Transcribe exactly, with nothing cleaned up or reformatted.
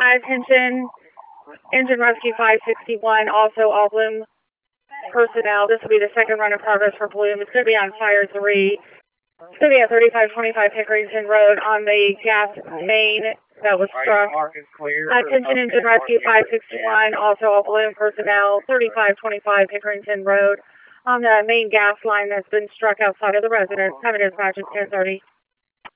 Attention, Engine Rescue five sixty-one, also all Bloom personnel. This will be the second run of progress for Bloom. It's going to be on Fire three. It's going to be at thirty-five twenty-five Pickerington Road on the gas main that was struck. Attention, Engine Rescue five sixty-one, also all Bloom personnel, thirty-five twenty-five Pickerington Road on the main gas line that's been struck outside of the residence. Time of dispatch is ten thirty.